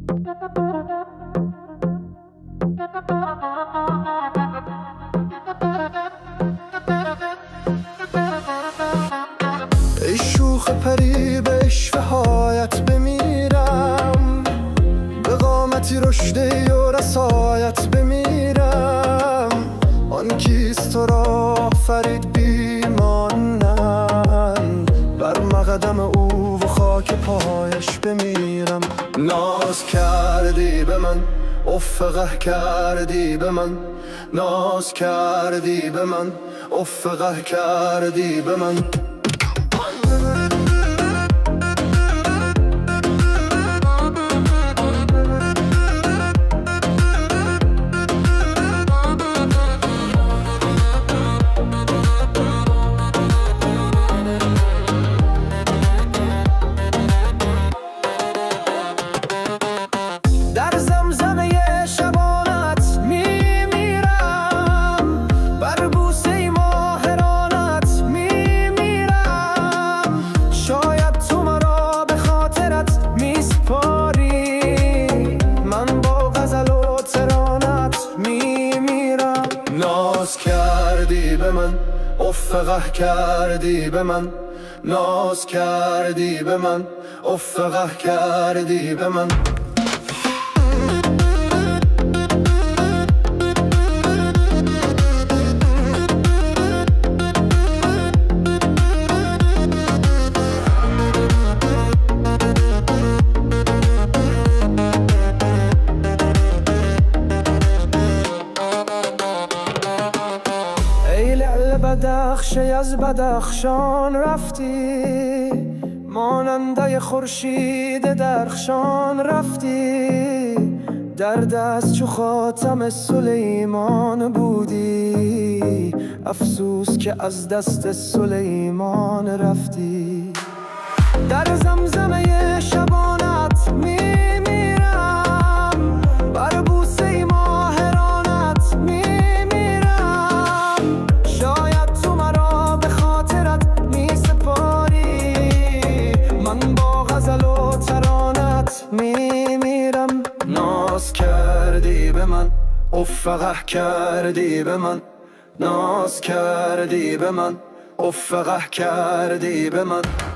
ای شوخ پری به اشتهایت بمیرم، به قامتی رشدی و رسایت بمیرم. آن کیست تو را آفرید بی مانند، بر مقدم او و خاک پایش بمیرم. ناز کردی به من، افقه کردی به من، ناز کردی به من، افقه کردی به من. در زمزمه شبانت میمیرم، بر بوسه ماهرانت میمیرم. شاید تو مرا به خاطرت میسپاری، من با غزل و ترانت میمیرم. ناز کردی به من، افقه کردی به من، ناز کردی به من، افقه کردی به من. ای لعل بدخشی از بدخشان رفتی، ماننده خورشید درخشان رفتی. در دست چو خاتم سلیمان بودی، افسوس که از دست سلیمان رفتی. در زمزمه شبانت میمیرم، بر بوسه ماهرانت میمیرم. شاید تو مرا به خاطرت میسپاری، من با غزل و ترانت میمیرم. ناز کردی به من، افقه کردی به من، ناز کردی به من، افقه کردی به من.